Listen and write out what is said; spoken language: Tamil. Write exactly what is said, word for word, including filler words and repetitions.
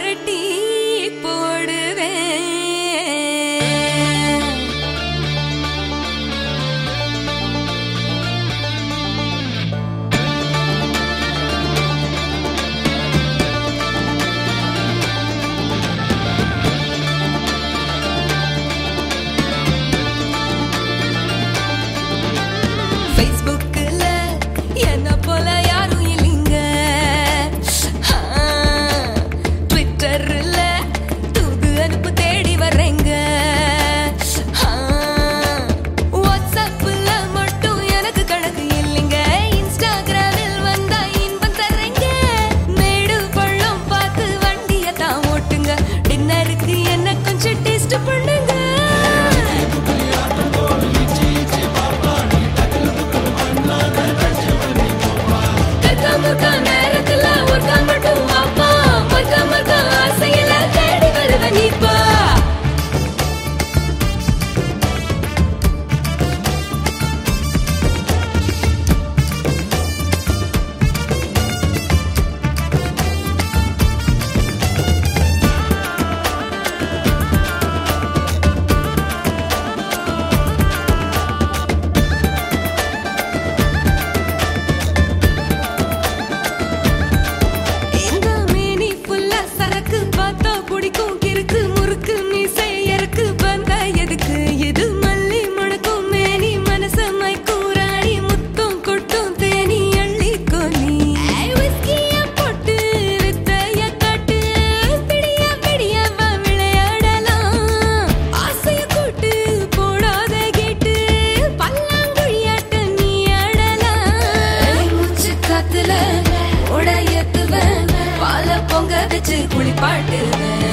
விரட்டி போடுவேன். Facebookல என்ன போல யாரும் இல்லைங்க. ட்விட்டர்ல தூது அனுப்பு தேடி வர்றேங்க. வாட்ஸ்அப்ல மட்டும் எனக்கு கணக்கு இல்லைங்க. இன்ஸ்டாகிராமில் வந்தா இன்பம் தர்றேங்க. மேடு பள்ளம் பார்த்து வண்டியை தான் ஓட்டுங்க. டின்னருக்கு என்ன கொஞ்சம் டேஸ்ட் பண்ணுங்க. நேரத்துல ஒருக்கா மட்டும் வாப்பா, ஒருக்கா மறுக்கா ஆசையில தேடி வருவ நீப்பா. இந்த மேனி ஃபுல்லா சரக்கு பார்த்தா பிடிக்கும் கிறுக்கு முறுக்கு மீசை எருக்கு வந்தா எதுக்கு. இது மல்லி முழக்கும் மேனி மனச மயக்கும் ராணி முத்தம் கொட்டும் தேனி அள்ளி கோனி. விஸ்கிய போட்டு வித்தைய காட்டு பிடியா பிடியாவா விளையாடலாம். ஆசைய கூட்டு போடாத கேட்டு பல்லாங்குழியாட்ட நீ ஆடலாம். மூச்சு காத்துல உடையத்துவன் பால பொங்க வச்சு குளிப்பாட்டுவேன்.